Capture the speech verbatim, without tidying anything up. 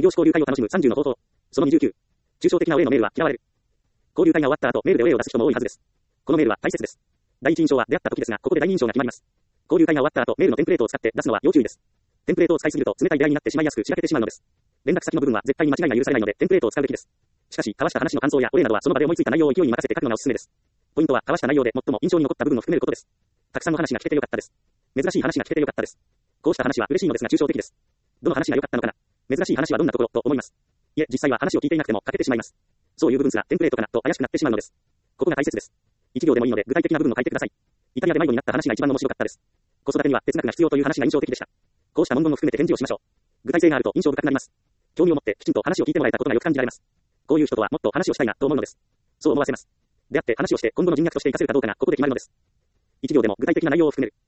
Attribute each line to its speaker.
Speaker 1: 業種交流会を楽しむさんじゅうの方法。そのにじゅうきゅう。抽象的なお礼のメールは嫌われる。交流会が終わった後、メールでお礼を出す人も多いはずです。このメールは大切です。第一印象は出会った時ですが、ここで第二印象が決まります。交流会が終わった後、メールのテンプレートを使って出すのは要注意です。テンプレートを使いすぎると冷たい出会いになってしまいやすく、しらけてしまうのです。連絡先の部分は絶対に間違いが許されないので、テンプレートを使うべきです。しかし、交わした話の感想やお礼などはその場で思いついた内容を勢いに任せて書くのがおすすめです。ポイントは、交わした内容で最も印象に残った部分を含めることです。たくさんの話が聞けてよかったです。珍しい話が聞けてよかったです。こうした話は嬉しいのですが抽象的です。どの話が良かったのかな。珍しい話はどんなところと思います。いえ、実際は話を聞いていなくても書けてしまいます。そういう部分すらテンプレートかなと怪しくなってしまうのです。ここが大切です。一行でもいいので具体的な部分を書いてください。イタリアで迷子になった話が一番面白かったです。子育てには哲学が必要という話が印象的でした。こうした文言を含めて返事をしましょう。具体性があると印象深くなります。興味を持ってきちんと話を聞いてもらえたことがよく感じられます。こういう人とはもっと話をしたいなと思うのです。そう思わせます。出会って話をして今後の人脈として活かせるかどうかがここで決まるのです。一行でも具体的な内容を含める。